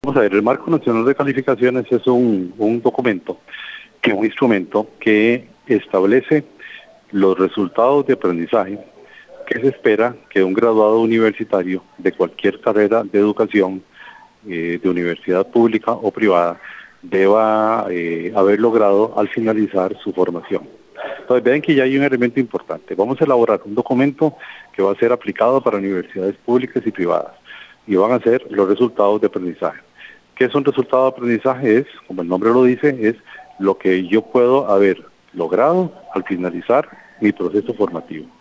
Vamos a ver, el Marco Nacional de Calificaciones es un documento, un instrumento que establece los resultados de aprendizaje que se espera que un graduado universitario de cualquier carrera de educación, de universidad pública o privada, deba haber logrado al finalizar su formación. Entonces ven que ya hay un elemento importante. Vamos a elaborar un documento que va a ser aplicado para universidades públicas y privadas y van a ser los resultados de aprendizaje. ¿Qué son resultados de aprendizaje? Es, como el nombre lo dice, es lo que yo puedo haber logrado al finalizar mi proceso formativo.